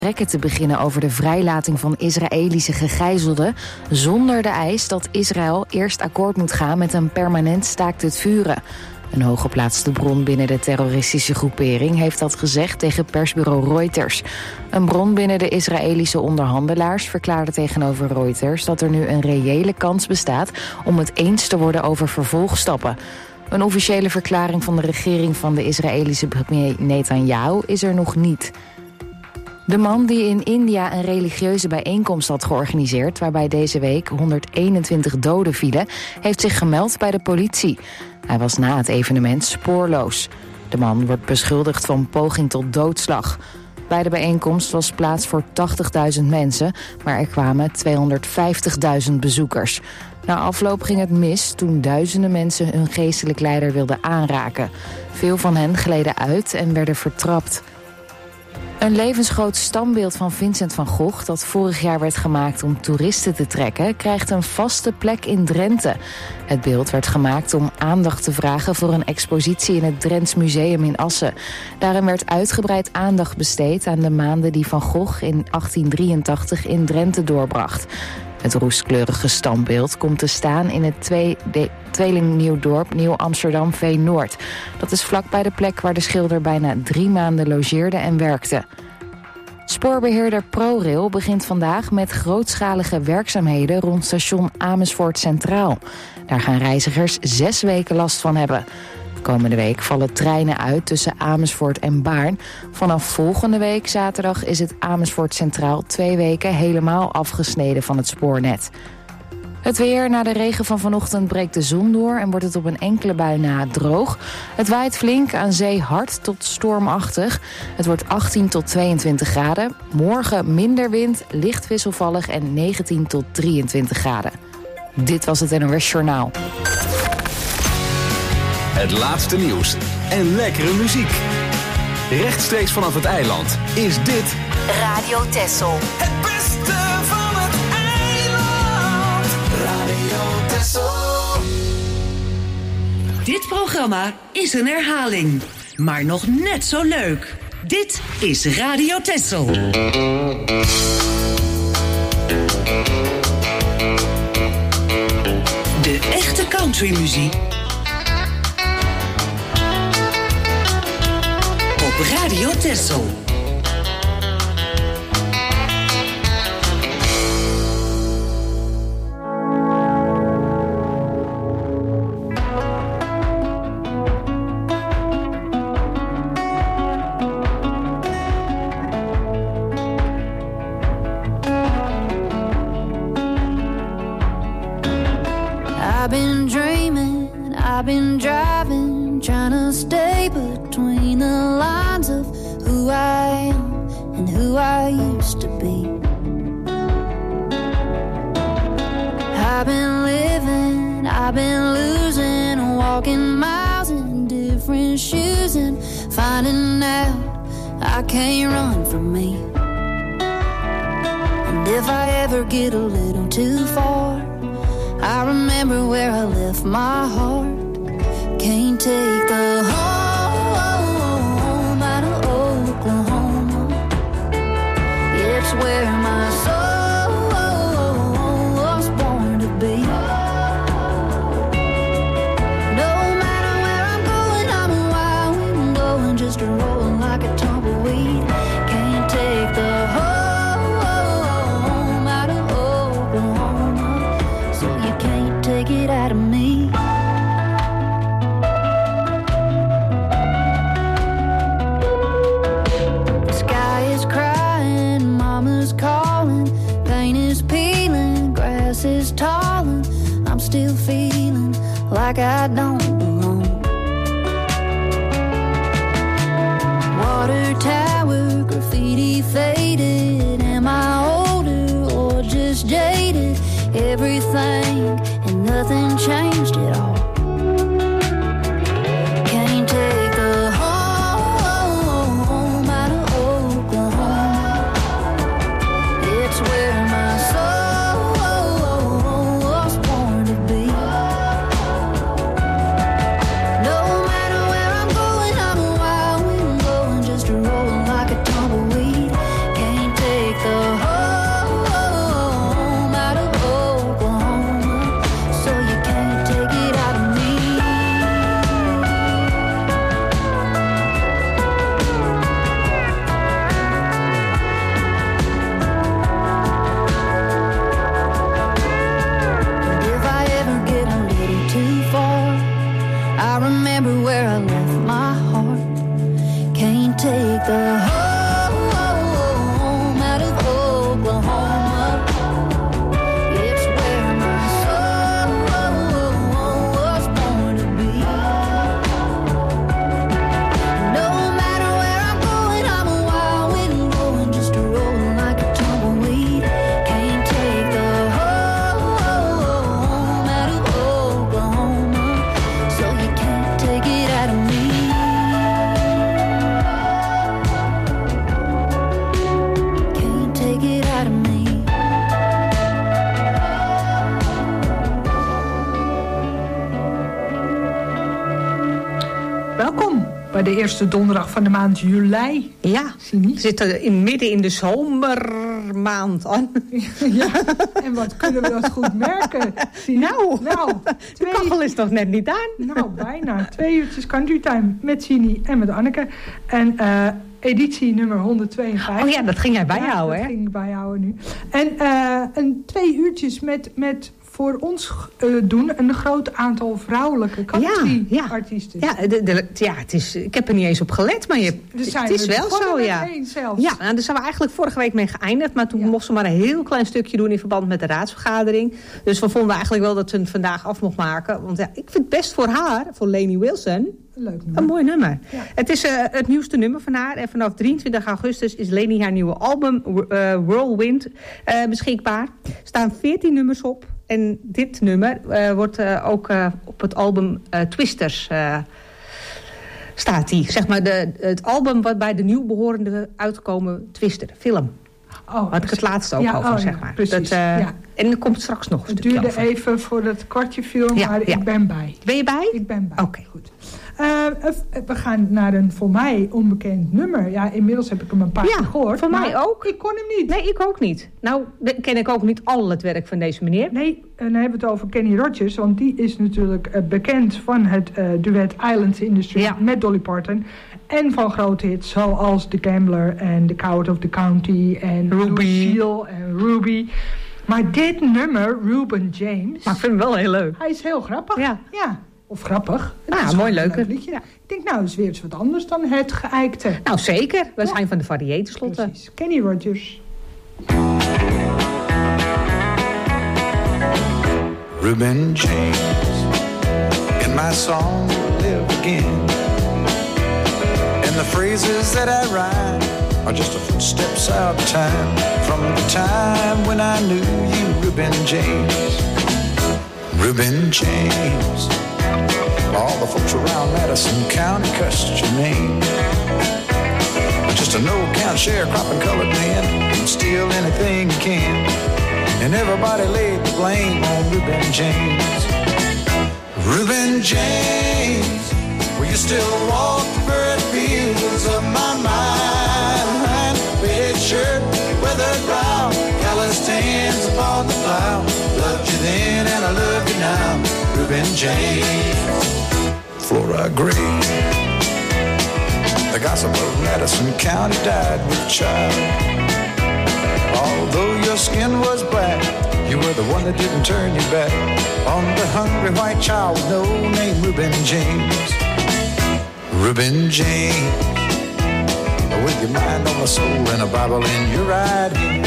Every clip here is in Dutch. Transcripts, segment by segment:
gesprekken te beginnen over de vrijlating van Israëlische gegijzelden, zonder de eis dat Israël eerst akkoord moet gaan met een permanent staakt het vuren. Een hooggeplaatste bron binnen de terroristische groepering heeft dat gezegd tegen persbureau Reuters. Een bron binnen de Israëlische onderhandelaars verklaarde tegenover Reuters dat er nu een reële kans bestaat om het eens te worden over vervolgstappen. Een officiële verklaring van de regering van de Israëlische premier Netanyahu is er nog niet. De man die in India een religieuze bijeenkomst had georganiseerd, waarbij deze week 121 doden vielen, heeft zich gemeld bij de politie. Hij was na het evenement spoorloos. De man wordt beschuldigd van poging tot doodslag. Bij de bijeenkomst was plaats voor 80.000 mensen, maar er kwamen 250.000 bezoekers. Na afloop ging het mis toen duizenden mensen hun geestelijk leider wilden aanraken. Veel van hen gleden uit en werden vertrapt. Een levensgroot standbeeld van Vincent van Gogh, dat vorig jaar werd gemaakt om toeristen te trekken, krijgt een vaste plek in Drenthe. Het beeld werd gemaakt om aandacht te vragen voor een expositie in het Drents Museum in Assen. Daarin werd uitgebreid aandacht besteed aan de maanden die Van Gogh in 1883 in Drenthe doorbracht. Het roestkleurige standbeeld komt te staan in het tweelingnieuwdorp Nieuw-Amsterdam Veen-Noord. Dat is vlakbij de plek waar de schilder bijna 3 maanden logeerde en werkte. Spoorbeheerder ProRail begint vandaag met grootschalige werkzaamheden rond station Amersfoort Centraal. Daar gaan reizigers 6 weken last van hebben. Komende week vallen treinen uit tussen Amersfoort en Baarn. Vanaf volgende week zaterdag is het Amersfoort Centraal 2 weken helemaal afgesneden van het spoornet. Het weer: na de regen van vanochtend breekt de zon door en wordt het op een enkele bui na droog. Het waait flink, aan zee hard tot stormachtig. Het wordt 18 tot 22 graden. Morgen minder wind, licht wisselvallig en 19 tot 23 graden. Dit was het NOS Journaal. Het laatste nieuws en lekkere muziek. Rechtstreeks vanaf het eiland is dit Radio Texel. Het beste van het eiland. Radio Texel. Dit programma is een herhaling, maar nog net zo leuk. Dit is Radio Texel. De echte countrymuziek op Radio Texel. I've been dreaming, I've been driving, trying to stay between the lines of who I am and who I used to be. I've been living, I've been losing, walking miles in different shoes and finding out I can't run from me. And if I ever get a little too far, I remember where I left my heart. Can't take the home out of Oklahoma. It's where my soul was born to be. No matter where I'm going, I'm a wild wind blowing, just a rolling like a tumbleweed. Can't take the home out of Oklahoma, so you can't take it out of me. The sky is crying, mama's calling, pain is peeling, grass is tall, and I'm still feeling like I don't belong. Water tower, graffiti faded, am I older or just jaded? Everything and nothing changed at all. Can't take a home out of Oklahoma. It's where my soul was born to be. bij de eerste donderdag van de maand juli. Ja, we zitten midden in de zomermaand aan. Ja, en wat kunnen we dat goed merken? Nou, de kachel is toch net niet aan? Nou, bijna. 2 uurtjes Country Time met Sini en met Anneke. En editie nummer 152. Oh ja, dat ging jij bijhouden, hè? Dat ging ik bijhouden nu. En 2 uurtjes met voor ons doen een groot aantal vrouwelijke country-artiesten. Ja, het is, ik heb er niet eens op gelet, maar het is wel zo, ja. Ja, nou, daar zijn we eigenlijk vorige week mee geëindigd, maar toen mochten ze maar een heel klein stukje doen in verband met de raadsvergadering. Dus we vonden eigenlijk wel dat ze het vandaag af mocht maken. Want ja, ik vind het best voor haar, voor Lainey Wilson, een mooi nummer. Ja. Het is het nieuwste nummer van haar. En vanaf 23 augustus is Lainey haar nieuwe album Whirlwind beschikbaar. Er staan 14 nummers op. En dit nummer wordt ook op het album Twisters staat die. Zeg maar het album wat bij de nieuw behorende uitkomen Twister, film. Had ik het laatste ook over, zeg maar. Precies, En er komt straks nog een stukje over. Het duurde even voordat het kwartje viel, maar ik ben bij. Ben je bij? Ik ben bij. Oké. Goed. We gaan naar een voor mij onbekend nummer. Ja, inmiddels heb ik hem een paar keer gehoord. Voor mij ook. Ik kon hem niet. Nee, ik ook niet. Nou, ken ik ook niet al het werk van deze meneer. Nee, dan hebben we het over Kenny Rogers. Want die is natuurlijk bekend van het duet Islands Industry met Dolly Parton. En van grote hits zoals The Gambler en The Coward of the County en Lucille en Ruby. Maar dit nummer, Reuben James... Maar ik vind hem wel heel leuk. Hij is heel grappig. Ja. Of grappig. Mooi leuk liedje. Ja. Ik denk, nou, is weer eens wat anders dan het geëikte. Nou, zeker. We zijn van de variëteit tenslotte. Precies. Kenny Rogers. Reuben James, in my song live again. And the phrases that I write are just a footsteps out of time. From the time when I knew you, Reuben James. Reuben James. All the folks around Madison County cussed your name. Just a no-count sharecropping colored man who'd steal anything he can. And everybody laid the blame on Reuben James. Reuben James, will you still walk the buried fields of my mind? Faded shirt, weathered brow, calloused hands upon the plow. Loved you then and I love you now, Reuben James. Flora Gray, the gossip of Madison County died with child. Although your skin was black, you were the one that didn't turn your back on the hungry white child with no name, Reuben James. Reuben James, with your mind on the soul and a Bible in your right hand.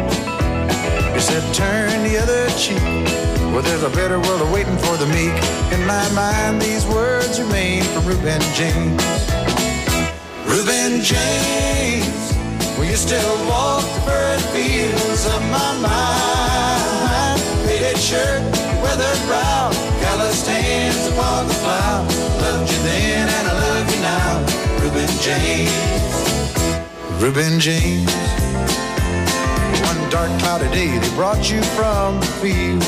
You said turn the other cheek, well there's a better world awaiting for the meek. In my mind these words remain from Reuben James. Reuben James, will you still walk the buried fields of my mind? Faded shirt, weathered brow, calloused hands upon the plow. Loved you then and I love you now, Reuben James. Reuben James. One dark cloudy day they brought you from the field,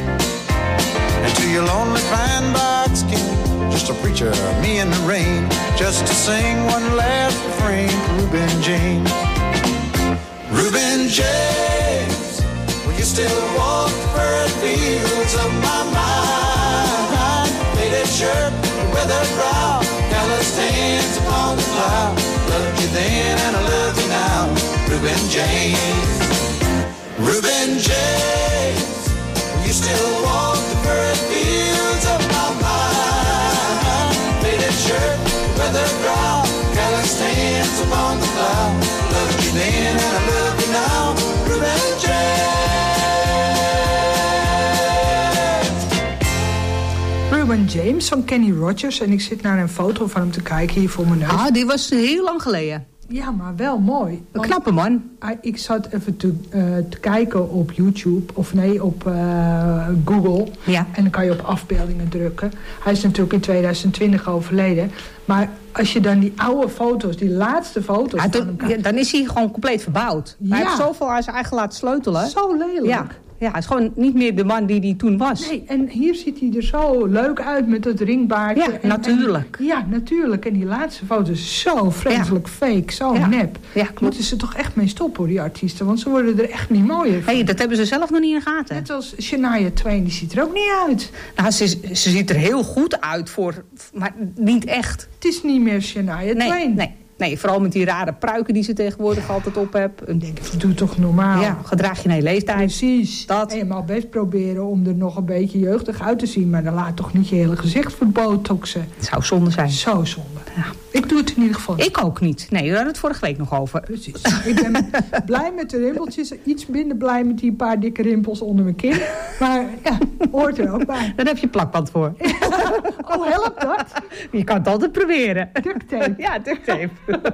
and to your lonely pine box came just a preacher, me in the rain, just to sing one last refrain for Reuben James. Reuben James, will you still walk the buried fields of my mind? Faded shirt, weathered brow, calloused hands upon the plow. Loved you then and I love you now, Reuben James. Reuben James, will you still walk the buried fields of my mind? Faded shirt, weathered brow, calloused hands upon the plow. Loved you then and I love you now, Reuben James. Reuben James van Kenny Rogers. En ik zit naar een foto van hem te kijken hier voor mijn neus. Ah, die was heel lang geleden. Ja, maar wel mooi. Een knappe man. Ik zat even te kijken op YouTube, of nee, op Google. Ja. En dan kan je op afbeeldingen drukken. Hij is natuurlijk in 2020 overleden. Maar als je dan die oude foto's, die laatste foto's... dan is hij gewoon compleet verbouwd. Ja. Hij heeft zoveel aan zijn eigen laten sleutelen. Zo lelijk. Ja. Ja, het is gewoon niet meer de man die hij toen was. Nee, en hier ziet hij er zo leuk uit met dat ringbaardje. Ja, natuurlijk. Ja, natuurlijk. En die laatste foto is zo vreselijk fake, zo nep. Ja, klopt. Moeten ze toch echt mee stoppen, die artiesten. Want ze worden er echt niet mooier van. Hey, dat hebben ze zelf nog niet in de gaten. Net als Shania Twain, die ziet er ook niet uit. Nou, ze ziet er heel goed uit, maar niet echt. Het is niet meer Shania Twain. Nee, vooral met die rare pruiken die ze tegenwoordig altijd op hebt. Ik denk, doe toch normaal. Ja, gedraag je naar je leeftijd. Precies. Dat. En je mag best proberen om er nog een beetje jeugdig uit te zien. Maar dan laat toch niet je hele gezicht verbotoxen. Het zou zonde zijn. Zo zonde. Ja. Ik doe het in ieder geval. Ik ook niet. Nee, we hadden het vorige week nog over. Precies. Ik ben blij met de rimpeltjes. Iets minder blij met die paar dikke rimpels onder mijn kin. Maar ja, hoort er ook bij. Daar heb je plakband voor. Oh, helpt dat? Je kan het altijd proberen. Duct tape. Ja, duct tape.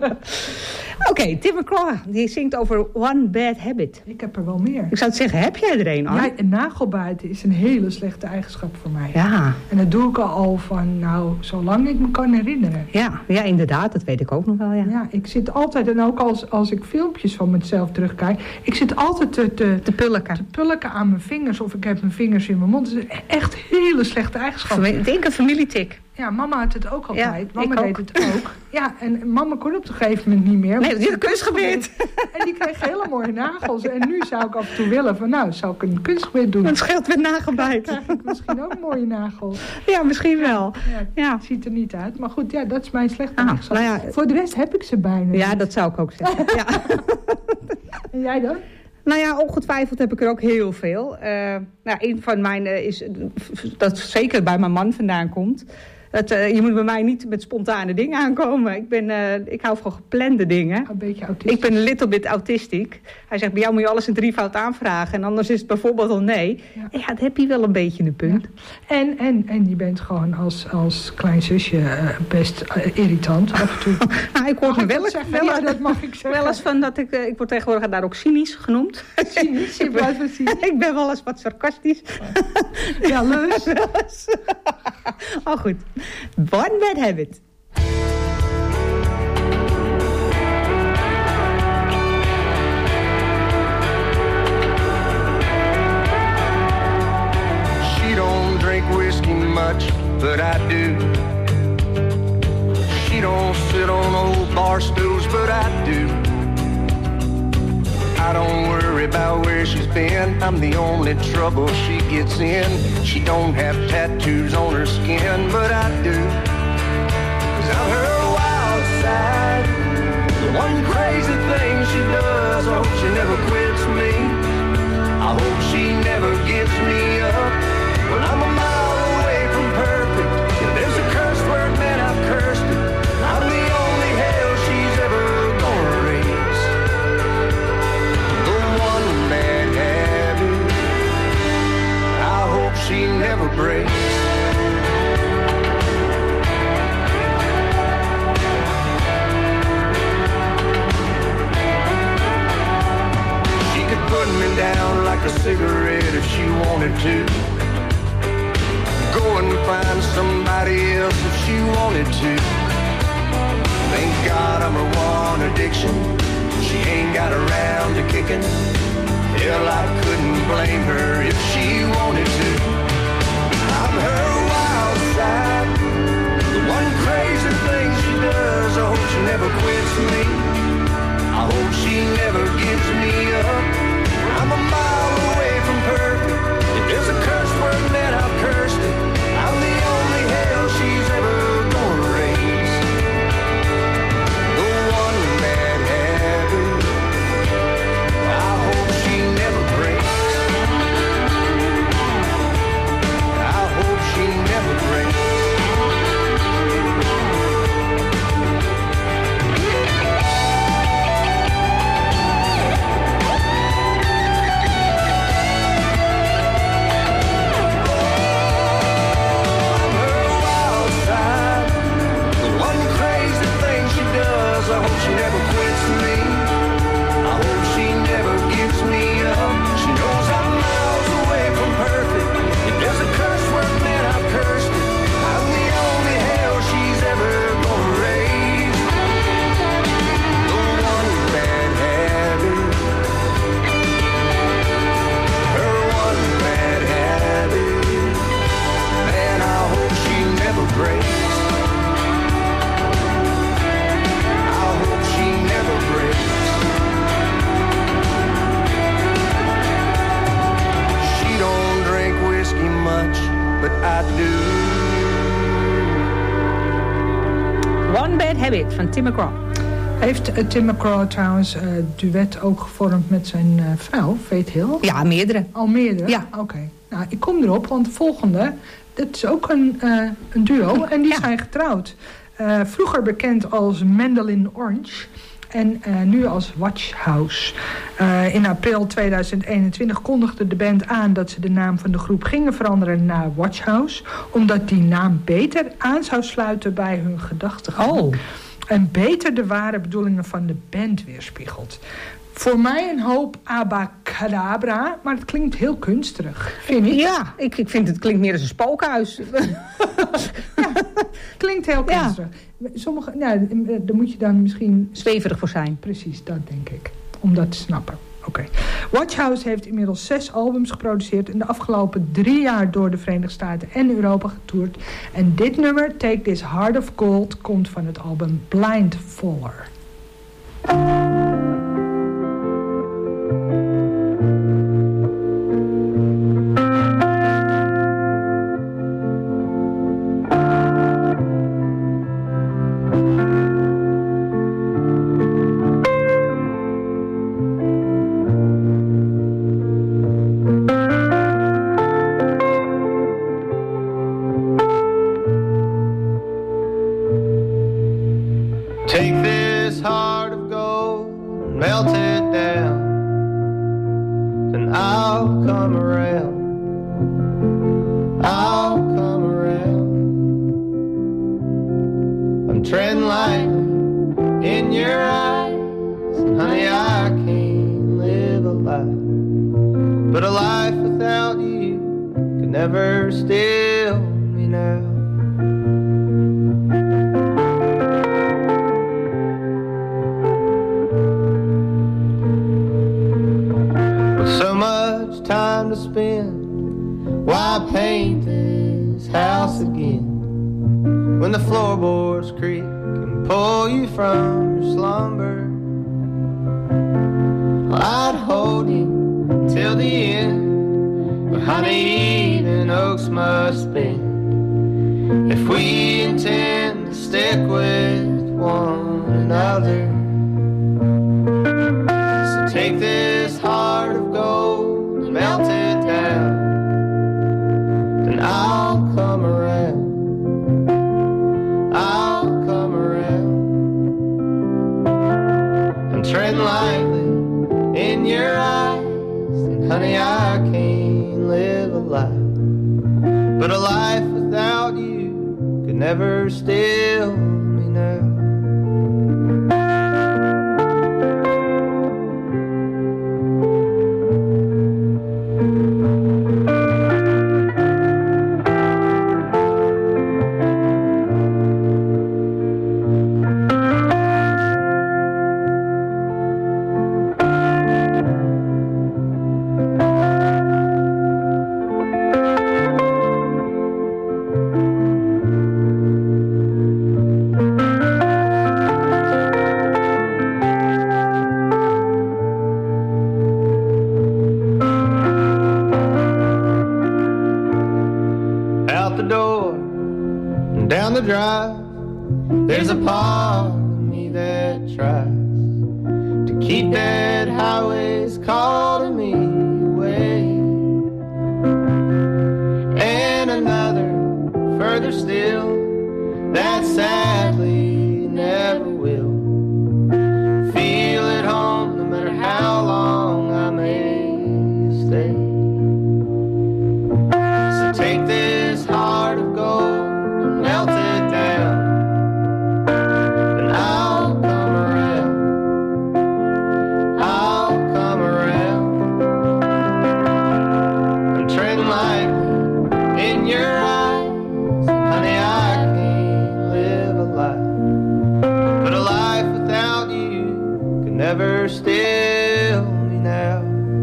Oké, Tim McGraw, die zingt over One Bad Habit. Ik heb er wel meer. Ik zou het zeggen, heb jij er een, Anne? Ja, een nagelbijten is een hele slechte eigenschap voor mij. Ja. En dat doe ik al van, zolang ik me kan herinneren. Ja, inderdaad, dat weet ik ook nog wel, ja. Ja, ik zit altijd, en ook als ik filmpjes van mezelf terugkijk, ik zit altijd te pulken aan mijn vingers, of ik heb mijn vingers in mijn mond. Dat is echt hele slechte eigenschap. Ik denk een familietik. Ja, mama had het ook altijd. Ja, mama deed het ook. Ja, en mama kon op een gegeven moment niet meer. Nee, die had een kunstgebied. En die kreeg hele mooie nagels. En nu zou ik af en toe willen van, zou ik een kunstgebied doen. Het scheelt met nagelbijt. Dan krijg ik misschien ook mooie nagels. Ja, misschien wel. Ja, het ziet er niet uit. Maar goed, ja, dat is mijn slechte eigenschap. Nou ja, voor de rest heb ik ze bijna. Ja, dat zou ik ook zeggen. Ja. En jij dan? Nou ja, ongetwijfeld heb ik er ook heel veel. Een van mijn is dat zeker bij mijn man vandaan komt. Je moet bij mij niet met spontane dingen aankomen. Ik hou van geplande dingen. Een beetje autistisch. Ik ben een little bit autistiek. Hij zegt, bij jou moet je alles in 3-fout aanvragen. En anders is het bijvoorbeeld al nee. Ja, dat heb je wel een beetje een punt. Ja. En je bent gewoon als klein zusje best irritant af en toe. Nou, ik hoor me wel eens zeggen. Ja, dat mag ik zeggen. Wel eens van dat ik word tegenwoordig daar ook cynisch genoemd. Cynisch? In plaats van cynisch? Ik ben wel eens wat sarcastisch. Ja, leuk. Oh, goed. One Bad Habit. She don't drink whiskey much, but I do. She don't sit on old bar stools, but I do. I don't worry about where she's been. I'm the only trouble she gets in. She don't have tattoos on her skin, but I do. 'Cause I'm her wild side. The one crazy thing she does. I hope she never quits me. I hope she never gives me up. When I'm a mile away from perfect, if there's a curse word, man, I've cursed it. I'm the only hell she's ever gonna raise. The one bad habit I hope she never breaks. She could put me down like a cigarette if she wanted to. Go and find somebody else if she wanted to. Thank God I'm her one addiction. She ain't got around to kicking. Hell, I couldn't blame her if she wanted to. I'm her wild side. The one crazy thing she does. I hope she never quits me. I hope she never gives me up. I'm a mile away from perfect. If there's a curse word, man, I've cursed it. I'm the only hell she's ever gonna raise. The one bad habit I hope she never breaks. Habit van Tim McGraw. Heeft Tim McGraw trouwens duet ook gevormd met zijn vrouw, Faith Hill? Ja, meerdere. Al meerdere? Ja. Oké. Nou, ik kom erop, want de volgende, dat is ook een duo en die zijn getrouwd. Vroeger bekend als Mandolin Orange en nu als Watch House. In april 2021 kondigde de band aan dat ze de naam van de groep gingen veranderen naar Watch House, omdat die naam beter aan zou sluiten bij hun gedachtegang. Oh. En beter de ware bedoelingen van de band weerspiegelt. Voor mij een hoop abacadabra, maar het klinkt heel kunstig, vind ik. Ja, ik vind het klinkt meer als een spookhuis. Ja, klinkt heel kunstig. Ja. Sommige, nou, daar moet je dan misschien zweverig voor zijn. Precies, dat denk ik. Om dat te snappen. Oké. Watch House heeft inmiddels 6 albums geproduceerd en de afgelopen 3 jaar door de Verenigde Staten en Europa getoerd. En dit nummer, Take This Heart of Gold, komt van het album Blind Faller. Take this heart of gold and melt it down, then I'll come around, I'll come around. I'm treading lightly in your eyes, and honey, I can't live a life, but a life without you could never still me now. Time to spend, why paint this house again when the floorboards creak and pull you from your slumber? Well, I'd hold you till the end, but honey, even oaks must bend if we intend to stick with one another. So take this heart of gold, melt it down, then I'll come around, I'll come around. I'm treading lightly in your eyes, and honey, I can't live a life, but a life without you could never still me now. Down the drive, there's a part of me that tries to keep dead highways calling me away, and another further still that sadly never will feel at home no matter how long I may stay. So take this heart of gold, melt it down, then I'll come around, I'll come around. I'm treading lightly in your eyes, honey, I can't live a life, but a life without you could never still me now.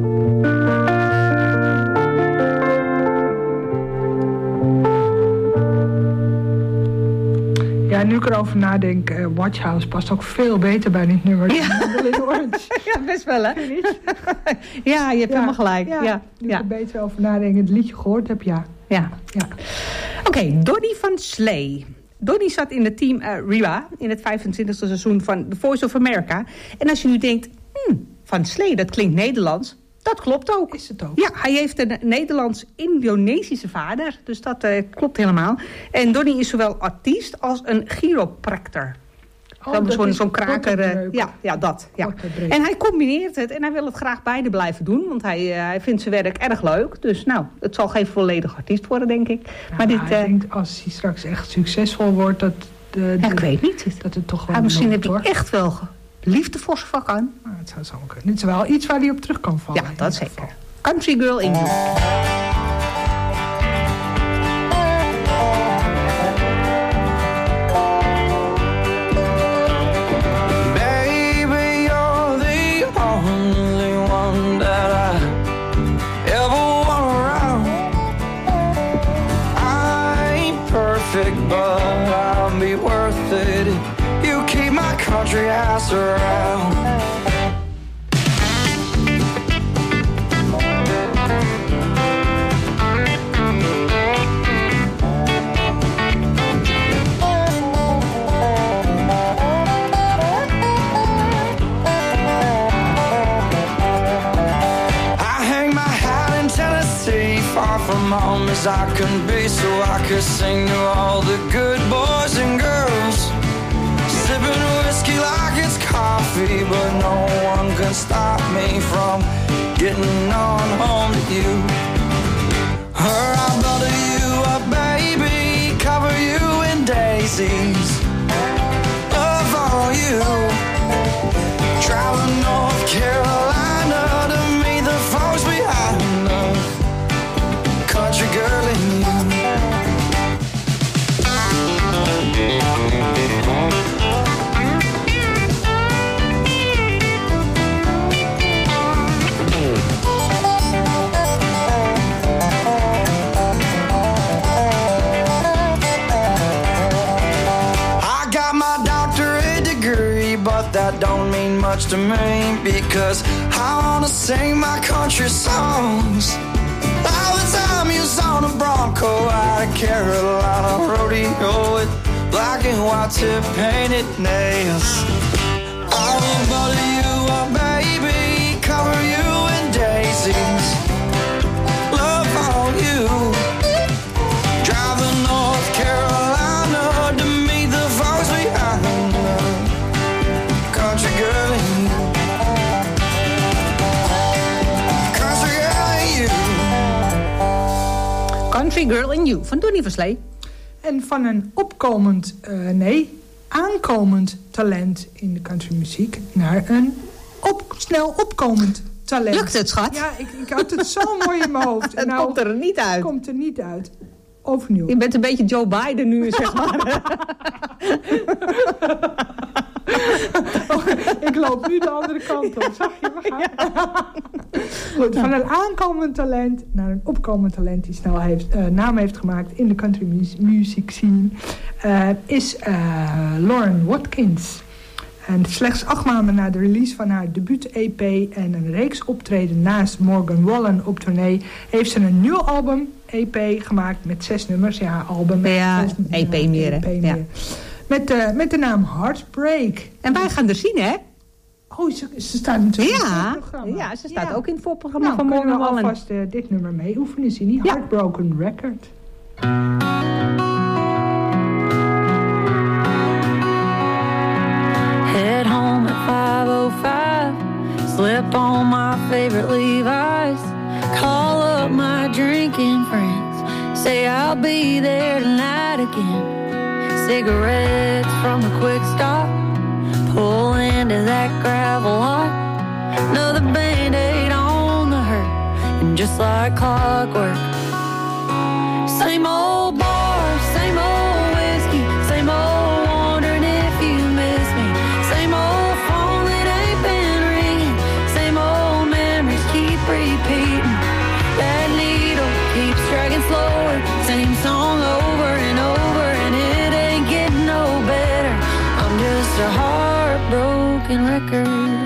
Ja, nu ik erover nadenk, Watch House past ook veel beter bij dit nummer dan Mandolin Orange. Ja, best wel, hè? Ja, je hebt helemaal gelijk. Ja, nu ik er beter over nadenk, het liedje gehoord heb, ja. Oké, Donny van Slee. Donnie zat in het team Reba in het 25e seizoen van The Voice of America. En als je nu denkt, Van Slee, dat klinkt Nederlands. Dat klopt ook. Is het ook? Ja, hij heeft een Nederlands-Indonesische vader. Dus dat klopt helemaal. En Donnie is zowel artiest als een chiropractor. Zo'n kraker. Ja, dat. Ja. En hij combineert het en hij wil het graag beide blijven doen. Want hij vindt zijn werk erg leuk. Dus nou, het zal geen volledig artiest worden, denk ik. Ja, maar ik denk als hij straks echt succesvol wordt... ik weet niet. Dat het toch wel... misschien heb hij echt wel liefde voor zijn vak aan. Nou, het zou zo kunnen. Het is wel iets waar hij op terug kan vallen. Ja, dat zeker. Country Girl in You. But I'll be worth it if you keep my country ass around. I hang my hat in Tennessee, far from home as I can be, so I could sing to all the good boys and girls. Sipping whiskey like it's coffee, but no one can stop me from getting on home to you. I'll butter you up, baby, cover you in daisies. Love all you, traveling North Carolina to meet the folks behind the country girl in you. That don't mean much to me, because I wanna sing my country songs all the time. You on a Bronco out of Carolina rodeo with black and white tip painted nails. I will butter you up, baby, cover you in daisies. Love all you, drive to North Carolina to meet the folks behind the country girl in you. Country girl in you. Country Girl in You van Donnie van Slee. En van een aankomend talent in de countrymuziek naar een snel opkomend talent. Lukt het, schat? Ja, ik had het zo mooi in mijn hoofd. Het komt er niet uit. Het komt er niet uit. Overnieuw. Je bent een beetje Joe Biden nu, zeg maar. Ik loop nu de andere kant op. Zag je? We gaan. Goed, van een aankomend talent naar een opkomend talent die snel naam heeft gemaakt in de country music scene, is Lauren Watkins. En slechts 8 maanden na de release van haar debuut-EP en een reeks optreden naast Morgan Wallen op tournee, heeft ze een nieuw album, EP, gemaakt met 6 nummers. Ja, album. Ja, EP meer, hè? Ja. Met de naam Heartbreak. En wij gaan er zien, hè? Oh, ze staat natuurlijk in het voorprogramma. Ja, ze staat ook in het voorprogramma van Morgan Morgan Wallen. Alvast dit nummer mee oefenen, zie niet? Heartbroken Record. Head home at 5:05, slip on my favorite Levi's, call up my drinking friends, say I'll be there tonight again. Cigarettes from the quick stop, pull into that gravel lot, another Band-Aid on the hurt, and just like clockwork, same old bar, same old whiskey, same old wondering if you miss me, same old phone that ain't been ringing, same old memories keep repeating, that needle keeps striking slower, same song over and over, and it ain't getting no better, I'm just a heartbroken record.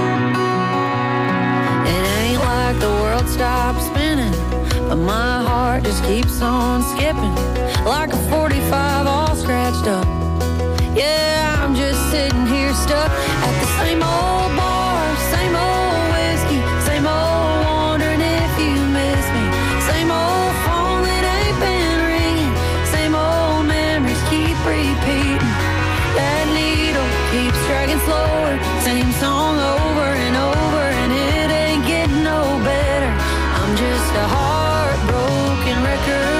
It ain't like the world stopped spinning, but my heart heart just keeps on skipping like a 45 all scratched up. Yeah, I'm just sitting here stuck at the same old bar, same old whiskey, same old wondering if you miss me, same old phone that ain't been ringing, same old memories keep repeating. That needle keeps dragging slower, same song over and over, and it ain't getting no better. I'm just a heartbroken record.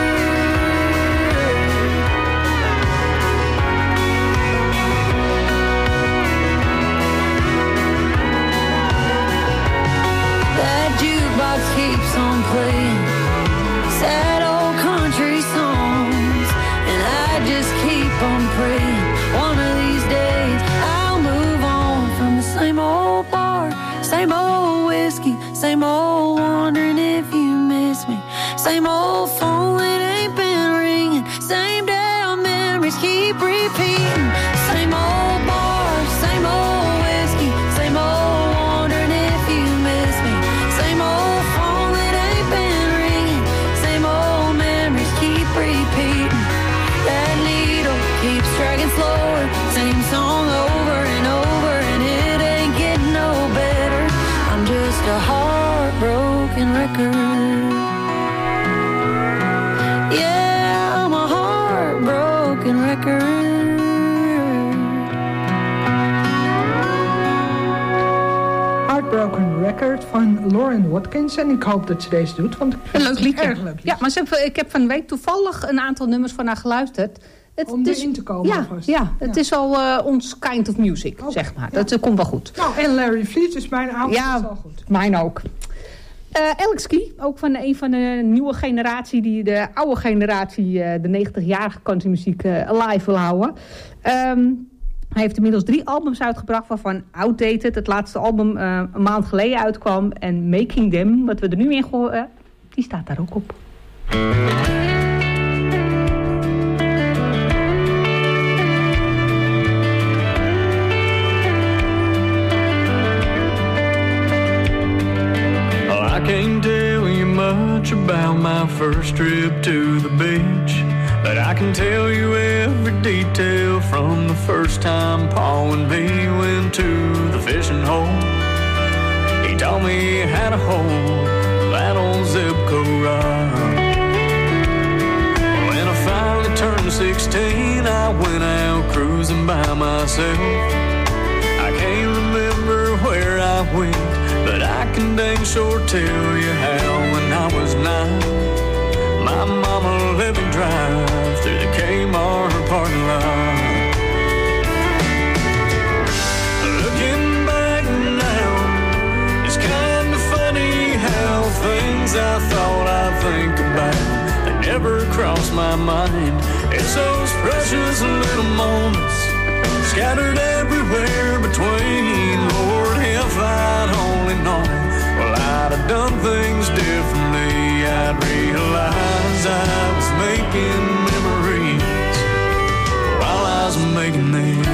Jukebox keeps on playing sad old country songs, and I just keep on praying one of these days I'll move on from the same old bar, same old whiskey, same old wondering if you miss me, same old phone that ain't been ringing, same damn memories keep repeating, same old bar, same old whiskey, same old wondering if you miss me, same old phone that ain't been ringing, same old memories keep repeating. That needle keeps dragging slower, same song over and over, and it ain't getting no better. I'm just a heartbroken record. Yeah, I'm a heartbroken record. Heartbroken Record van Lauren Watkins. En ik hoop dat ze deze doet, want ik vind een leuk liedje. Erg leuk liedje. Ja, maar ik heb van de week toevallig een aantal nummers van haar geluisterd. Om erin te komen alvast. Ja, het is al ons kind of music, zeg maar. Ja. Dat komt wel goed. Nou, en Larry Fleet is mijn avond. Ja, wel goed. Mijn ook. Alex Key, ook van een van de nieuwe generatie, die de oude generatie, de 90-jarige countrymuziek, alive wil houden. Hij heeft inmiddels 3 albums uitgebracht, waarvan Outdated, het laatste album, een maand geleden uitkwam. En Making Them, wat we er nu in gooien, die staat daar ook op. I can't tell you much about my first trip to the beach, but I can tell you every detail from the first time Paul and me went to the fishing hole. He taught me how to hold that old Zipco rod. When I finally turned 16, I went out cruising by myself. I can't remember where I went, but I can dang sure tell you how when I was 9, my mama let me drive through the Kmart parking lot. Looking back now, it's kind of funny how things I thought I'd think about, they never crossed my mind. It's those precious little moments scattered everywhere between. Lord, if I'd only known, well, I'd have done things differently. I'd realize I was making memories while I was making them.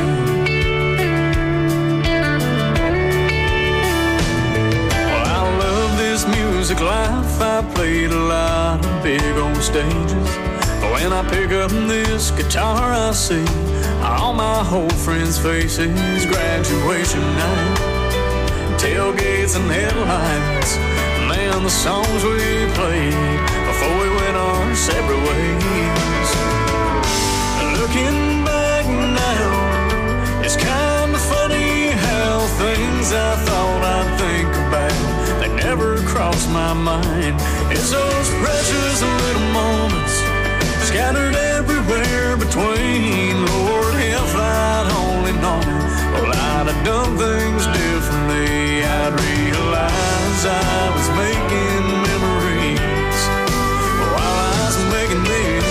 Well, I love this music life. I played a lot of big old stages. When I pick up this guitar, I see all my old friends' faces. Graduation night, tailgates and headlights, man, the songs we played before we went our separate ways. Looking back now, it's kind of funny how things I thought I'd think about, they never crossed my mind. It's those precious little moments scattered everywhere between. Lord, if I'd only known, well, I'd have done things differently. I'd realize I was making memories while I was making them.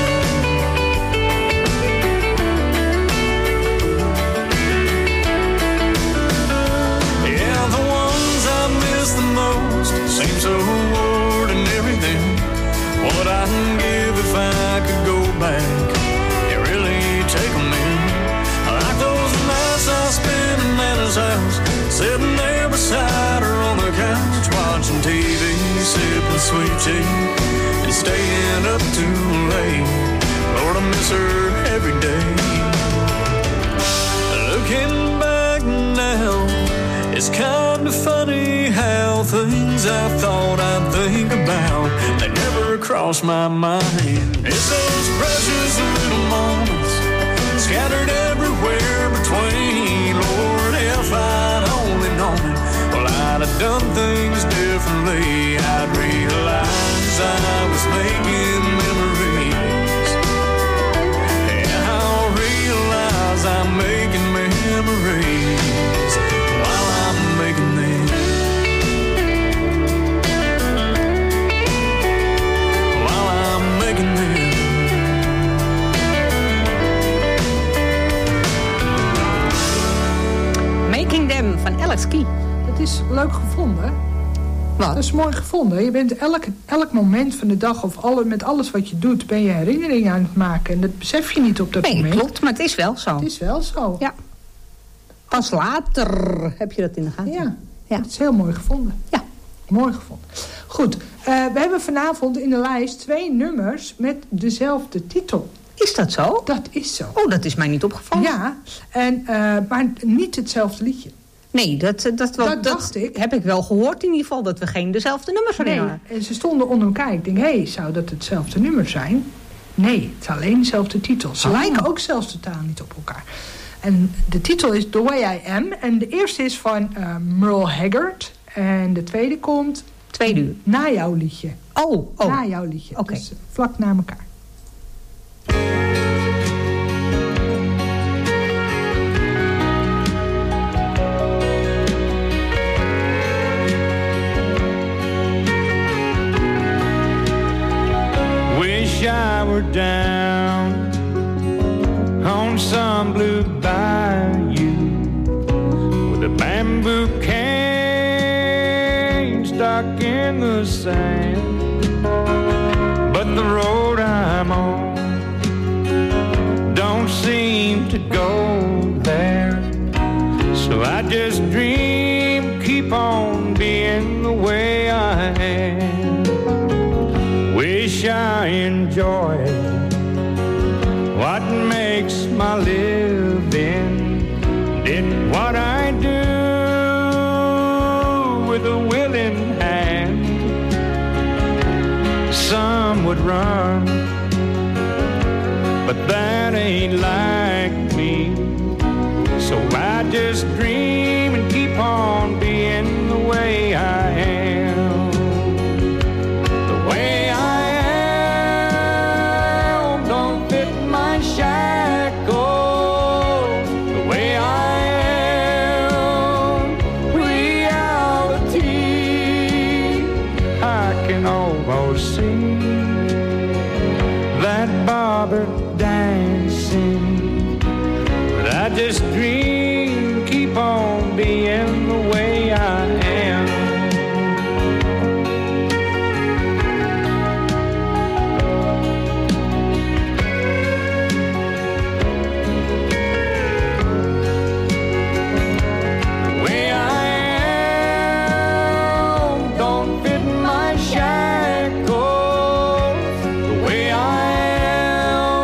Yeah, the ones I miss the most seem so ordinary then. What I can give if I could go back and really take them in. Like those nights I spent in Nana's house, sitting there beside her on the couch watching TV. sipping sweet tea and staying up too late. Lord, I miss her every day. Looking back now, it's kind of funny how things I thought I'd think about, they never crossed my mind. It's those precious little moments scattered everywhere between. Lord, if I'd only known it, well, I'd have done things differently. I'd realize I was making memories. Yeah, I'll realize I'm making memories while I'm making them. While I'm making them. Making Them van Alex Key. Het is leuk gevonden. Wat? Dat is mooi gevonden. Je bent elk moment van de dag of met alles wat je doet, ben je herinneringen aan het maken. En dat besef je niet op dat moment. Nee, klopt, maar het is wel zo. Het is wel zo. Ja. Pas later heb je dat in de gaten. Ja, het is heel mooi gevonden. Ja. Mooi gevonden. Goed, we hebben vanavond in de lijst 2 nummers met dezelfde titel. Is dat zo? Dat is zo. Oh, dat is mij niet opgevallen. Ja, maar niet hetzelfde liedje. Nee, dat dacht ik. Heb ik wel gehoord in ieder geval, dat we geen dezelfde nummers hadden. Nee, en ze stonden onder elkaar. Ik denk, zou dat hetzelfde nummer zijn? Nee, het is alleen dezelfde titel. Ze lijken ook zelfs totaal niet op elkaar. En de titel is The Way I Am. En de eerste is van Merle Haggard. En de tweede komt... 2 uur. Na jouw liedje. Oh. Na jouw liedje. Oké. Dus vlak na elkaar. Wish I were down on some blue bayou with a bamboo cane stuck in the sand. But the road I'm on don't seem to go there, so I just dream, keep on being the way I am. Wish I enjoyed what makes my living, did what I do with a willing hand. Some would run, but that ain't like me, so I just dream and keep on being the way I am. The way I am don't fit my shackles. The way I am, reality. I can almost see that barber dancing, but I just dream, keep on being the way I am. The way I am don't fit my shackles. The way I am,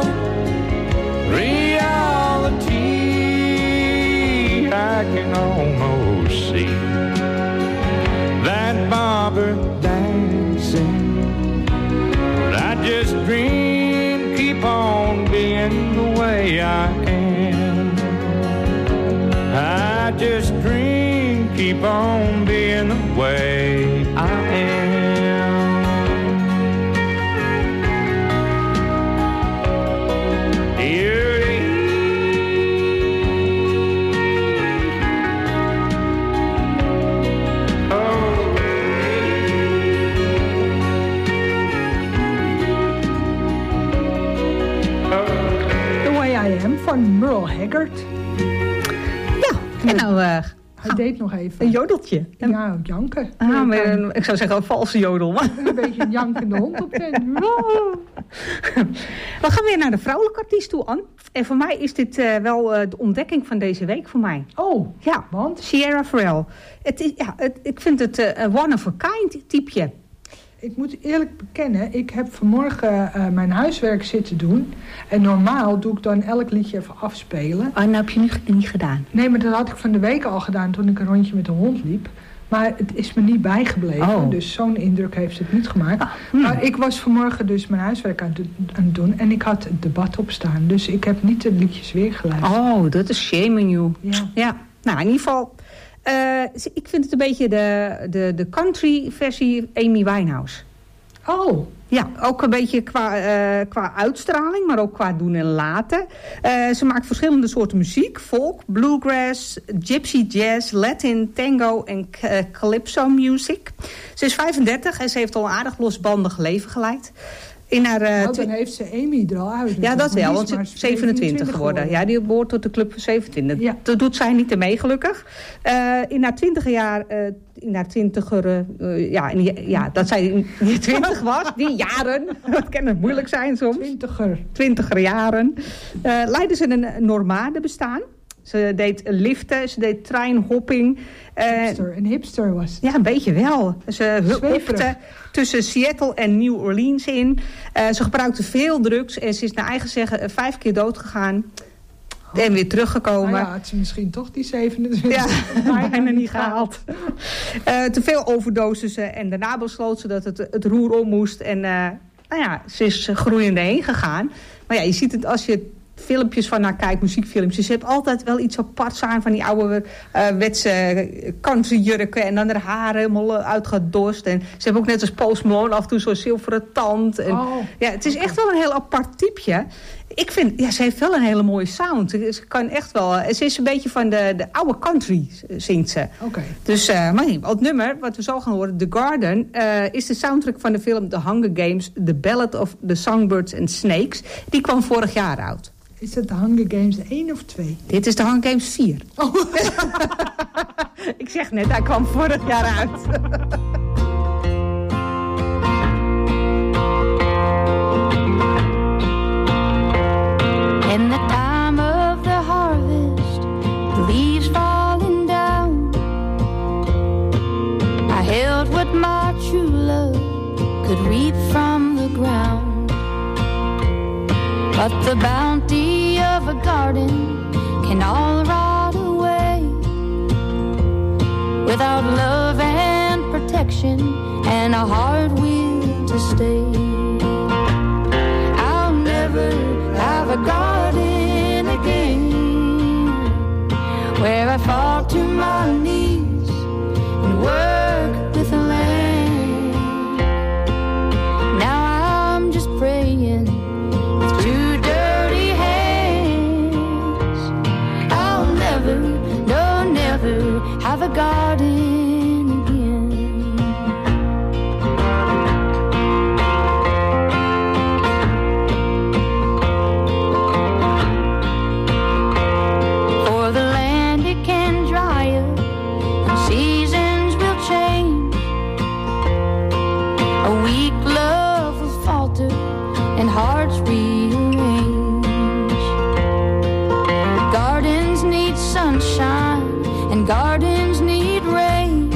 reality. I can almost see that barber dancing, but I just dream, keep on being the way I am. I just dream, keep on being the way I am. The Way I Am van Merle Haggard. Ja, en nou... Hij deed nog even. Een jodeltje. Ja, janken. Ik zou zeggen een valse jodel. Maar. Een beetje een jankende hond op tent. We gaan weer naar de vrouwelijke artiest toe, Anne. En voor mij is dit wel de ontdekking van deze week voor mij. Oh, ja, want? Sierra Farrell. Ik vind het one of a kind typeje. Ik moet eerlijk bekennen, ik heb vanmorgen mijn huiswerk zitten doen. En normaal doe ik dan elk liedje even afspelen. Oh, nou heb je nu niet gedaan? Nee, maar dat had ik van de week al gedaan toen ik een rondje met de hond liep. Maar het is me niet bijgebleven, dus zo'n indruk heeft het niet gemaakt. Maar ik was vanmorgen dus mijn huiswerk aan het doen en ik had het debat opstaan. Dus ik heb niet de liedjes weer geluisterd. Oh, dat is shame on you. Ja. Nou, in ieder geval, ik vind het een beetje de country versie Amy Winehouse. Oh. Ja, ook een beetje qua uitstraling, maar ook qua doen en laten. Ze maakt verschillende soorten muziek. Folk, bluegrass, gypsy jazz, Latin, tango en calypso music. Ze is 35 en ze heeft al een aardig losbandig leven geleid. In haar, dan heeft ze Amy er al uit. Ja, dat wel, want ze is 27 geworden. Ja, die behoort tot de club van 27. Ja. Dat doet zij niet mee, gelukkig. In haar 20 jaar... in haar 20er... dat zij niet 20 was. Die jaren. Dat kan het moeilijk zijn soms. 20er jaren. Leidde ze een nomade bestaan. Ze deed liften, ze deed treinhopping. Een hipster was het. Ja, een beetje wel. Ze hopte tussen Seattle en New Orleans in. Ze gebruikte veel drugs en ze is naar eigen zeggen 5 keer dood gegaan. En weer teruggekomen. Nou ja, had ze misschien toch die 27. Ja, bijna niet gehaald. Te veel overdoses en daarna besloot ze dat het roer om moest. En ze is groeiende heen gegaan. Maar ja, je ziet het als je filmpjes van haar kijkt, muziekfilmpjes. Ze heeft altijd wel iets aparts aan van die oude wetse countryjurken. En dan haar haar helemaal uitgedorst. En ze heeft ook net als Post Malone af en toe zo'n zilveren tand. En, ja, het is echt wel een heel apart typeje. Ik vind, ze heeft wel een hele mooie sound. Ze kan echt wel. Ze is een beetje van de oude country, zingt ze. Okay. Dus, maar het nummer, wat we zo gaan horen, The Garden, is de soundtrack van de film The Hunger Games, The Ballad of the Songbirds and Snakes. Die kwam vorig jaar uit. Is dat de Hunger Games 1 of 2? Dit is de Hunger Games 4. Oh. Ik zeg net, hij kwam vorig jaar uit. In the time of the harvest, the leaves falling down, I held what my true love could reap from the ground. But the bounty of a garden can all rot away without love and protection and a hard will to stay. I'll never have a garden again where I fall to my knees and work with the land. Now I'm just praying with 2 dirty hands. I'll never, no, never have a garden again. For the land it can dry up and seasons will change. A weak love will falter and hearts rearrange. Gardens need sunshine and gardens need rain.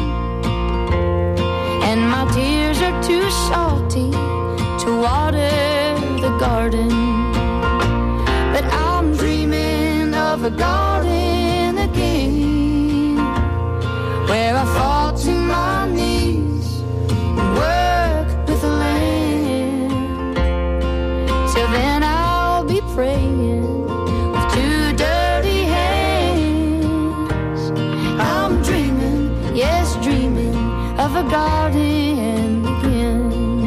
And my tears are too salty to water the garden. But I'm dreaming of a garden again where I fall to my knees and work with the land. Till then I'll be praying with 2 dirty hands. I'm dreaming, yes, dreaming of a garden again.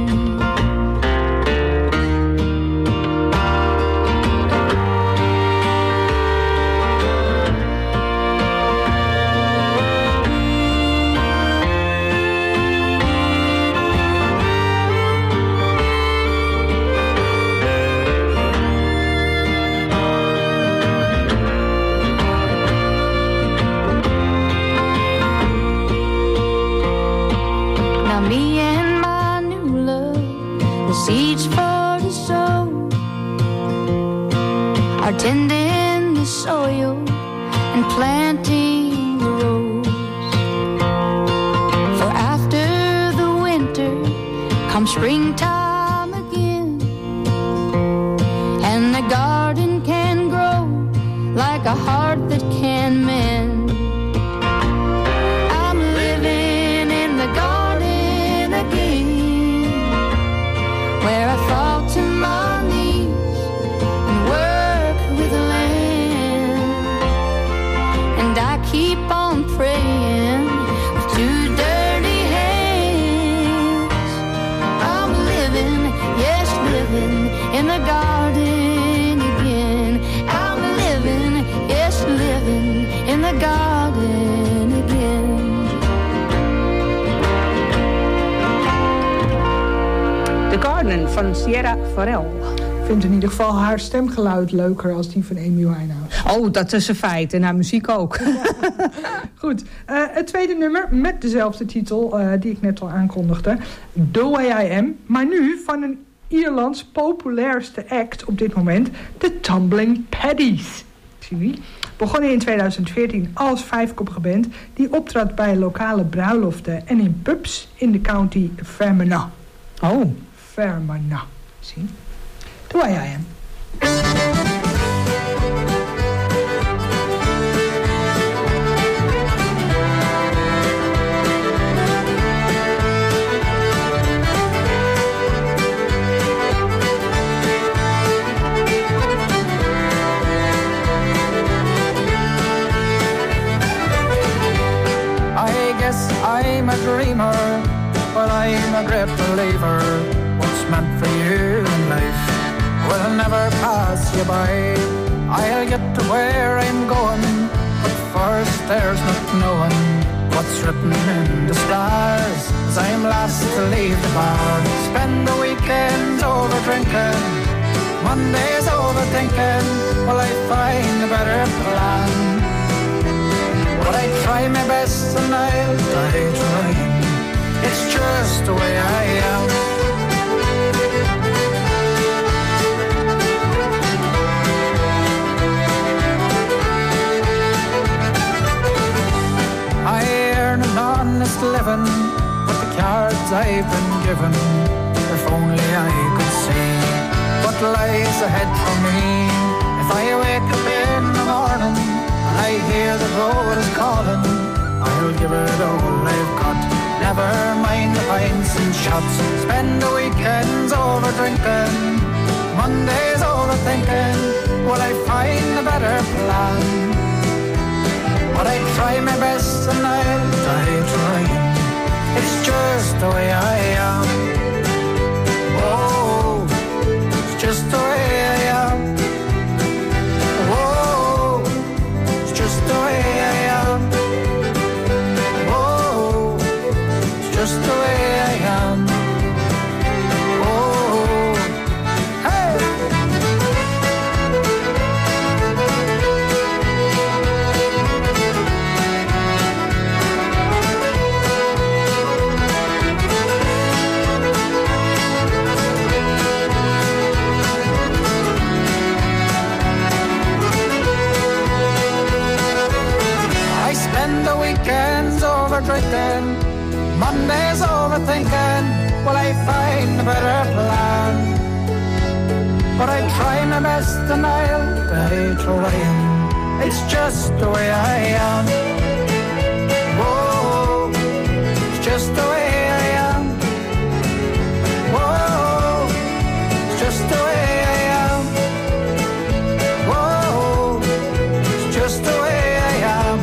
Now me and my new love, the seeds for the soul, are tending the soil and planting the rose. For after the winter come springtime again, and the garden can grow like a heart that can mend. I'm living in the garden again, where I fall to my knees and work with the land, and I keep on praying with two dirty hands. I'm living, yes, living in the garden again. I'm living, yes, living in the garden again. The Garden van Sierra Farrell. Ik vind in ieder geval haar stemgeluid leuker als die van Amy Winehouse. Oh, dat is een feit. En haar muziek ook. Goed. Het tweede nummer met dezelfde titel die ik net al aankondigde. The Way I Am. Maar nu van een Ierlands populairste act op dit moment. De Tumbling Paddies. Zie je? Begonnen in 2014 als vijfkoppige band. Die optrad bij lokale bruiloften en in pubs in de county Fermanagh. Oh. Fermanagh. Zie. The Way I Am. I guess I'm a dreamer, but I'm a great believer. What's meant for you in life will never pass you by. I'll get to where I'm going, but first there's not knowing what's written in the stars. As I'm last to leave the bar, spend the weekends over drinking, Mondays overthinking. Will I find a better plan? But I try my best and I'll die trying. It's just the way I am. I earn an honest living with the cards I've been given. If only I could see what lies ahead for me. If I wake up in the morning and I hear the road is calling, I'll give it all I've got. Never mind the pints and shots. Spend the weekends over drinking, Mondays overthinking. Will I find a better plan? But I try my best and I'll die trying. It's just the way I am. Oh, it's just the way I am. Oh, it's just the way I am. Oh, it's just the way I am. Oh, hey! Weekends over drinking, Mondays overthinking. Will I find a better plan? But I try my best and I'll die trying. It's just the way I am. Whoa, it's just the way I am. Whoa, it's just the way I am. Whoa, it's just the way I am.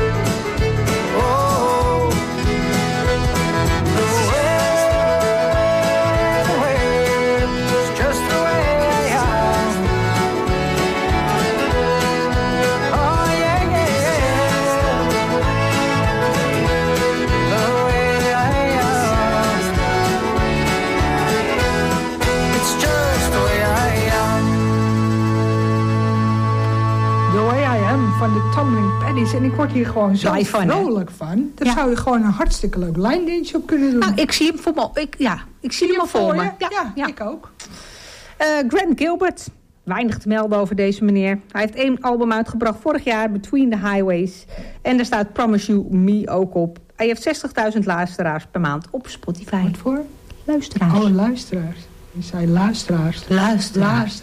Van de Tumbling Paddies. En ik word hier gewoon zo vrolijk van. Daar zou je gewoon een hartstikke leuk line-dance op kunnen doen. Nou, ik zie hem voor me. Ik zie hem al voor me. Ja, ik ook. Grant Gilbert. Weinig te melden over deze meneer. Hij heeft 1 album uitgebracht vorig jaar, Between the Highways. En daar staat Promise You Me ook op. Hij heeft 60.000 luisteraars per maand op Spotify. Wat voor? Luisteraars. Oh, luisteraars. Je zei luisteraars. Luisteraars.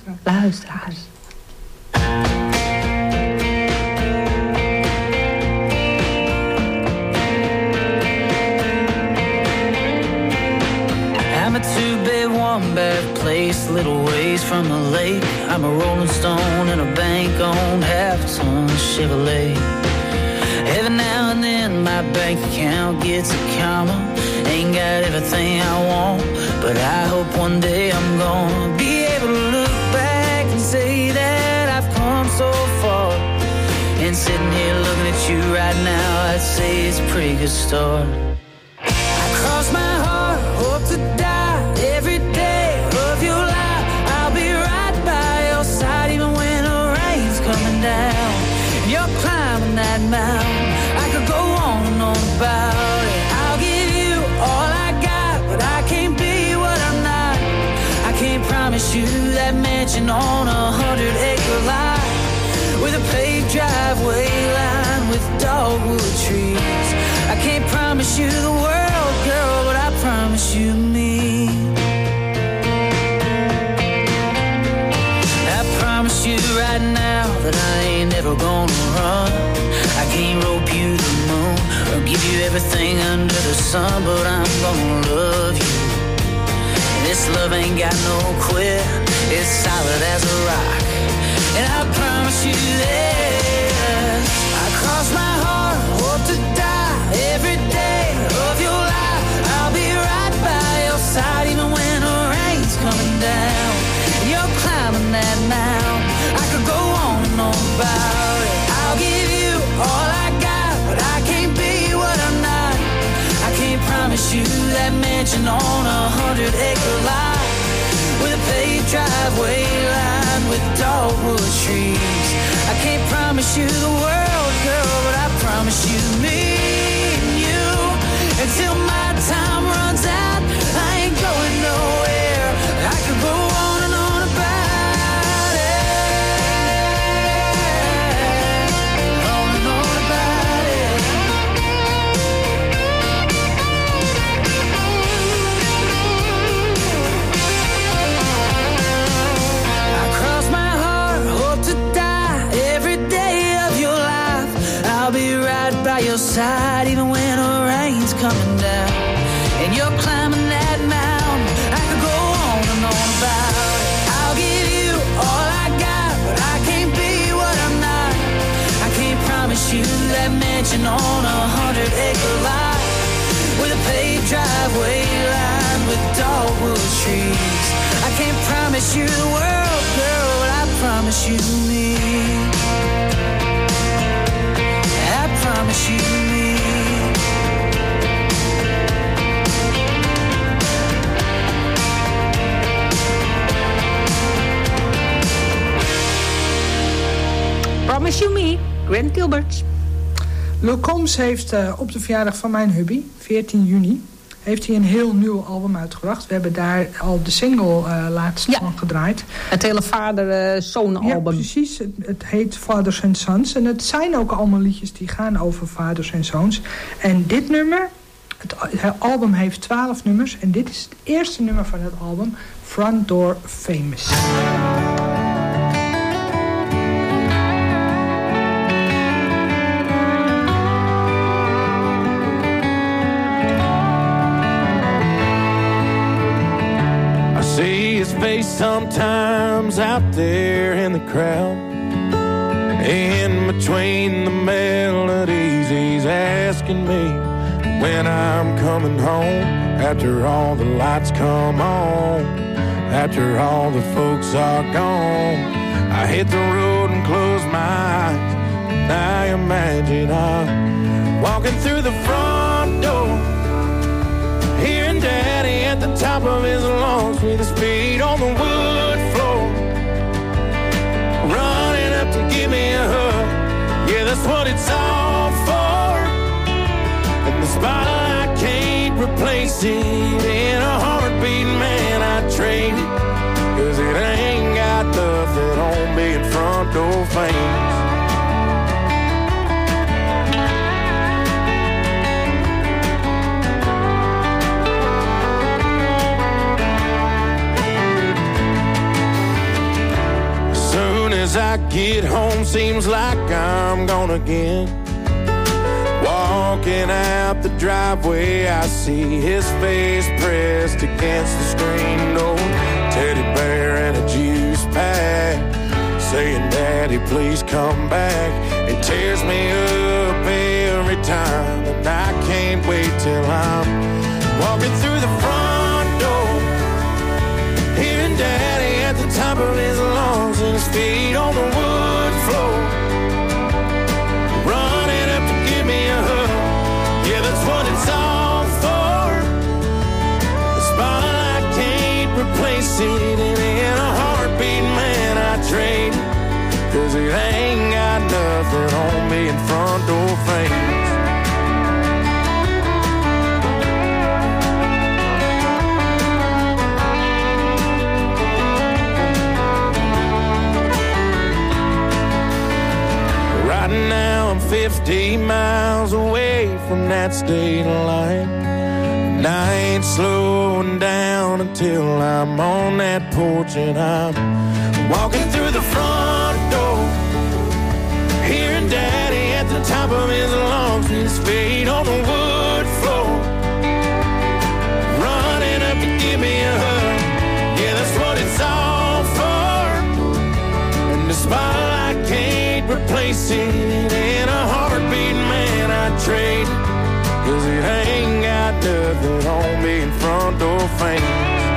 I'm a two-bed, one-bed place, little ways from the lake. I'm a rolling stone in a bank-owned half-ton Chevrolet. Every now and then my bank account gets a comma. Ain't got everything I want, but I hope one day I'm gonna be able to look back and say that I've come so far. And sitting here looking at you right now, I'd say it's a pretty good start. I cross my heart, hope to die every day of your life. I'll be right by your side even when the rain's coming down. You're climbing that mountain, I could go on and on about it. I'll give you all I got, but I can't be what I'm not. I can't promise you that mansion on 100-acre lot with a paved driveway lined with dogwood trees. I can't promise you the world, girl, but I promise you me. I promise you right now that I ain't ever gonna run. I can't rope you to the moon or give you everything under the sun, but I'm gonna love you. This love ain't got no quit, it's solid as a rock, and I promise you that I cross my heart, hope to die every day of your life. I'll be right by your side even when the rain's coming down. You're climbing that mountain, I could go on and on about it. I'll give you all I got, but I can't be what I'm not. I can't promise you that mansion on 100-acre lot with a paved driveway lined with dogwood trees. I can't promise you the world, girl, but I promise you me and you. Until my time runs out, I ain't going nowhere. I could go on and on about it, on and on about it. I cross my heart, hope to die every day of your life. I'll be right by your side even when the rain's coming down. And you're climbing that mountain, I could go on and on about it. I'll give you all I got, but I can't be what I'm not. I can't promise you that mansion on 100-acre lot with a paved driveway lined with dogwood trees. I can't promise you the world, girl, but I promise you me. I promise you me. Promise You Me, Grant Gilbert. Lil Combs heeft op de verjaardag van mijn hubby, 14 juni... heeft hij een heel nieuw album uitgebracht. We hebben daar al de single laatst van gedraaid. Het hele vader-zoon album. Ja, precies. Het heet Fathers and Sons. En het zijn ook allemaal liedjes die gaan over vaders en zoons. En dit nummer, het album heeft 12 nummers. En dit is het eerste nummer van het album, Front Door Famous. See his face sometimes out there in the crowd. In between the melodies, he's asking me when I'm coming home. After all the lights come on, after all the folks are gone, I hit the road and close my eyes, and I imagine I'm walking through the front door, hearing Daddy at the top of his lungs with his feet on the wood floor, running up to give me a hug. Yeah, that's what it's all for. And the spotlight can't replace it. In a heartbeat, man, I'd trade it, 'cause it ain't got nothing on being front door famous. as I get home, seems like I'm gone again. Walking out the driveway, I see his face pressed against the screen door. Teddy bear and a juice pack, saying, Daddy, please come back. It tears me up every time, and I can't wait till I'm walking through the front door, hearing Daddy at the top of his lungs and his feet on the wood floor, running up to give me a hug. Yeah, that's what it's all for. The spotlight can't replace it, and in a heartbeat, man, I trade it, 'cause it ain't got nothing on me in front door fame. Right now I'm 50 miles away from that state line, and I ain't slowing down until I'm on that porch and I'm walking through the front door, hearing Daddy at the top of his lungs, his feet on the wood floor, running up to give me a hug. Yeah, that's what it's all for, and the spotlight can't replace it. In a heartbeat, man, I trade it, 'cause it ain't got nothing on me in front door fame.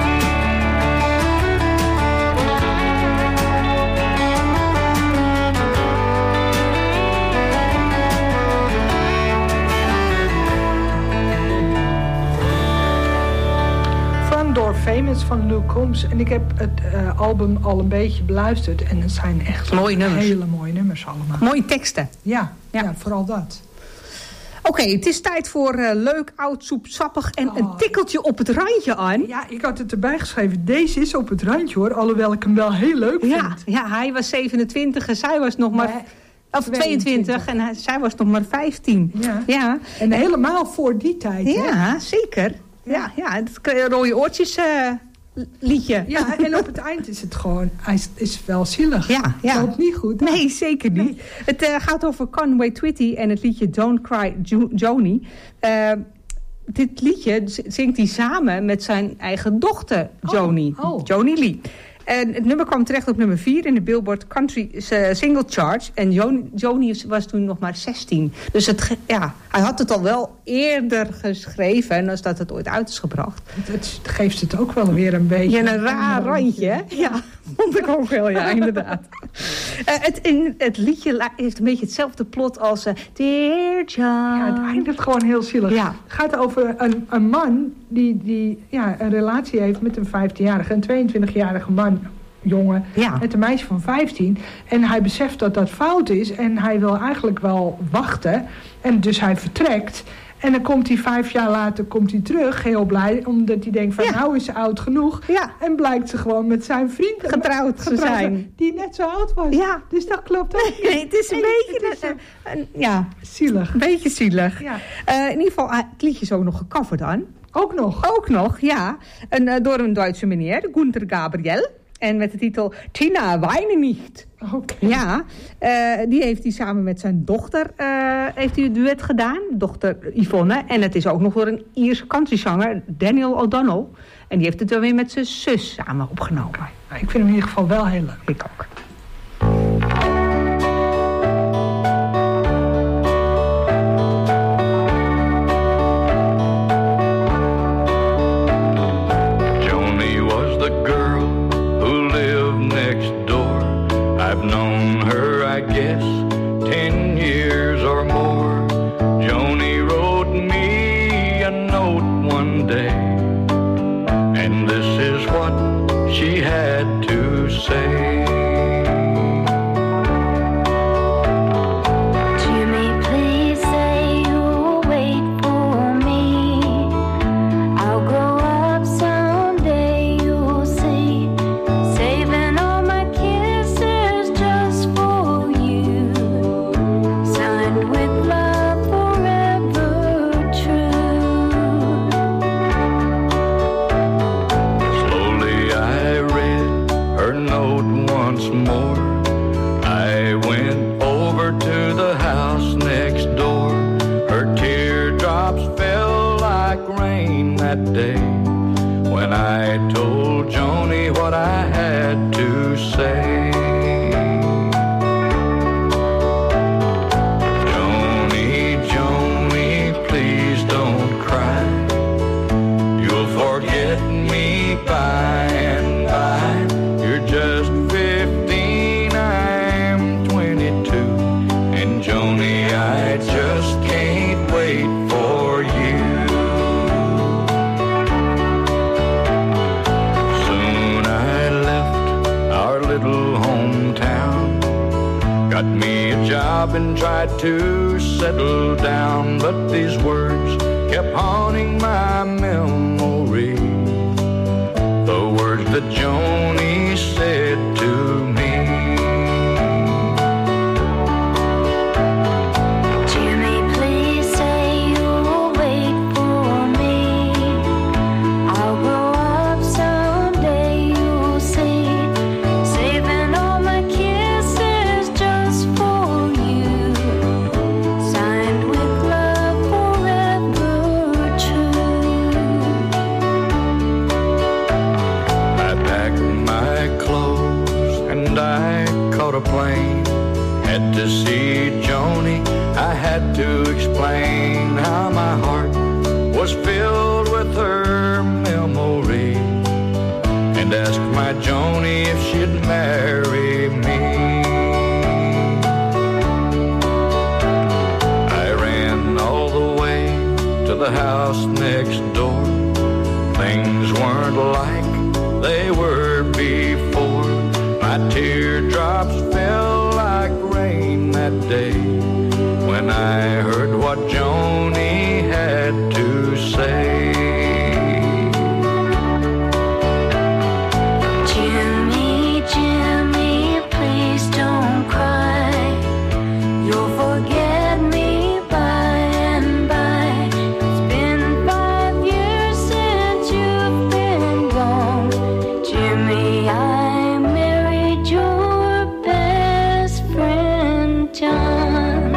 Famous van Luke Combs. En ik heb het album al een beetje beluisterd. En het zijn echt hele mooie nummers allemaal. Mooie teksten. Ja, vooral dat. Oké, het is tijd voor leuk, oud, soepsappig en een tikkeltje op het randje aan. Ja, ik had het erbij geschreven. Deze is op het randje hoor, alhoewel ik hem wel heel leuk vind. Ja, hij was 27 en zij was nog maar... Of 22 en zij was nog maar 15. Ja. En helemaal voor die tijd. Ja, hè? Zeker. Ja, het rode oortjes liedje. Ja, en op het eind is het gewoon, hij is wel zielig. Ja. Het loopt niet goed. Nee, zeker niet. Nee. Het gaat over Conway Twitty en het liedje Don't Cry Joni. Dit liedje zingt hij samen met zijn eigen dochter Joni. Joni Lee. En het nummer kwam terecht op nummer 4 in de Billboard Country Single Chart. En Joni was toen nog maar 16. Dus hij had het al wel eerder geschreven dan dat het ooit uit is gebracht. Het geeft het ook wel weer een beetje... een raar randje, hè? Ja, vond ik ook wel, ja, inderdaad. Het liedje heeft een beetje hetzelfde plot als Dear John. Ja, het eindigt gewoon heel zielig. Ja. Het gaat over een man die een relatie heeft met een 15-jarige, een 22-jarige man, jongen, met een meisje van 15. En hij beseft dat dat fout is en hij wil eigenlijk wel wachten. En dus hij vertrekt. En dan komt hij 5 jaar later terug, heel blij, omdat hij denkt van nou is ze oud genoeg. Ja. En blijkt ze gewoon met zijn vriend getrouwd te zijn. Die net zo oud was. Ja. Dus dat klopt ook. Nee, het is een beetje zielig. Een beetje zielig. Ja. In ieder geval, het liedje is ook nog gecoverd aan. Ook nog, ja. En, door een Duitse meneer, Gunther Gabriel. En met de titel Tina, weine nicht. Okay. Ja, die heeft hij samen met zijn dochter heeft hij een duet gedaan. Dochter Yvonne. En het is ook nog door een Ierse countryzanger, Daniel O'Donnell. En die heeft het dan weer met zijn zus samen opgenomen. Okay. Ik vind hem in ieder geval wel heel leuk. Ik ook. She had to say like rain that day when I told Joni what I had to say. Joni, Joni, please don't cry. You'll forget me by and by. You're just 15, I'm 22. And Joni, I just can't wait for you. Soon I left our little hometown, got me a job and tried to settle down, but these words kept haunting my memory. The words that Joni said to me. Jimmy, please say you'll wait for me. I'll grow up someday, you'll see. Saving all my kisses just for you. Signed with love forever true. I packed my clothes and I caught a plane. Had to see Joni, I had to explain how my heart was filled with her memory, and asked my Joni if she'd marry me. I ran all the way to the house next door. Things weren't like they were before. My teardrops fell like rain that day when I heard what Joni had to say. Jimmy, Jimmy, please don't cry. You'll forget me by and by. It's been 5 years since you've been gone. Jimmy, I married your best friend John.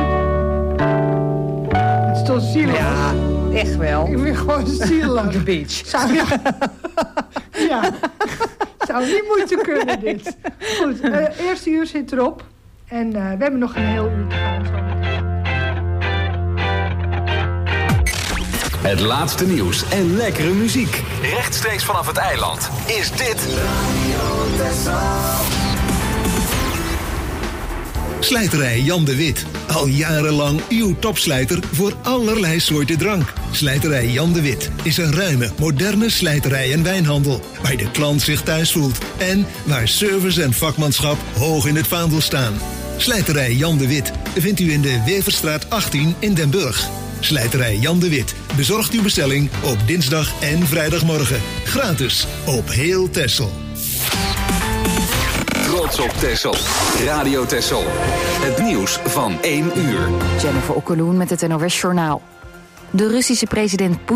Het is toch zielig? Ja, echt wel. Ik ben gewoon zielig. On the beach. Zou je... ja. Zou niet moeten kunnen, dit. Goed, eerste uur zit erop. En we hebben nog een heel uur te gaan. Zo meteen. Het laatste nieuws en lekkere muziek. Rechtstreeks vanaf het eiland is dit... Slijterij Jan de Wit. Al jarenlang uw topslijter voor allerlei soorten drank. Slijterij Jan de Wit is een ruime, moderne slijterij en wijnhandel, waar de klant zich thuis voelt en waar service en vakmanschap hoog in het vaandel staan. Slijterij Jan de Wit vindt u in de Weverstraat 18 in Den Burg. Slijterij Jan de Wit bezorgt uw bestelling op dinsdag en vrijdagmorgen. Gratis op heel Texel. Trots op Texel. Radio Texel. Het nieuws van 1 uur. Jennifer Okkeloen met het NOS Journaal. De Russische president Poetin